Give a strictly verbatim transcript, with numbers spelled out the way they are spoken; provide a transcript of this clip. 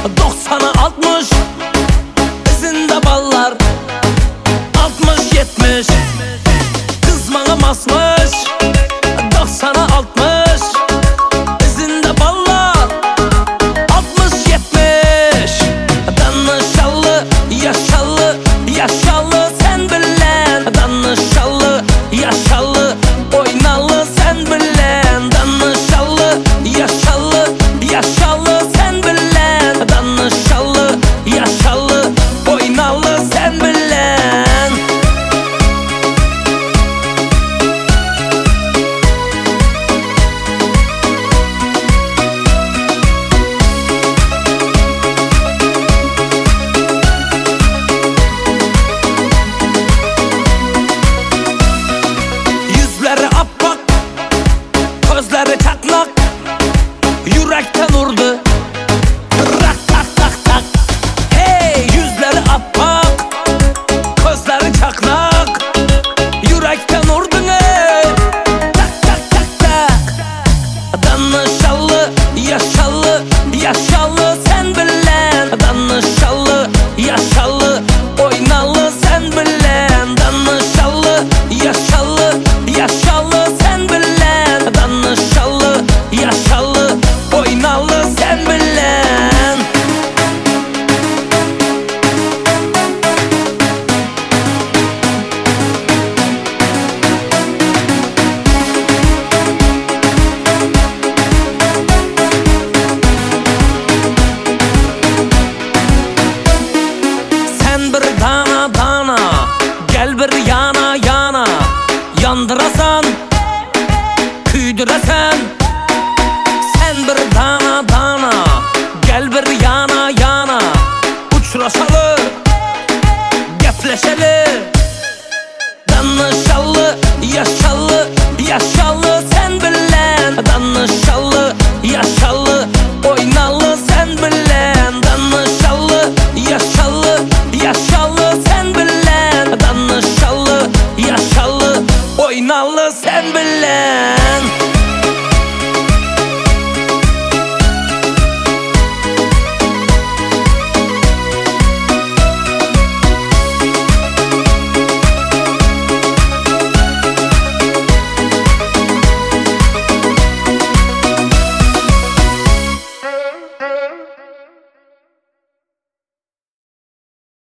Doksana altmış izinde ballar, altmış yetmiş kız bana basmış. Doksana altmış izinde ballar, altmış yetmiş danışallı yaşallı yaşallı sen bilen, danışallı yaşallı oynalı sen bilen, danışallı yaşallı yaşallı sen bilen, danışallı yaşallı oynalı sen bilen. Yüzleri appak, gözleri çatlak, yürekten vurdu rak tak tak tak. Hey, yüzleri appak, gözleri çatlak, yürekten vurdun ey tak tak tak tak. Danışallı yaşallı yaşallı sen bilen, danışallı yaşallı oynalı sen bilen, danışallı yaşallı yaşallı sen bilen, danışallı yaşallı oynalı sen bilen. Sen bir dana dana gel bir yana yana, yandırasan küydüresen. Sen bir dana dana gel bir yana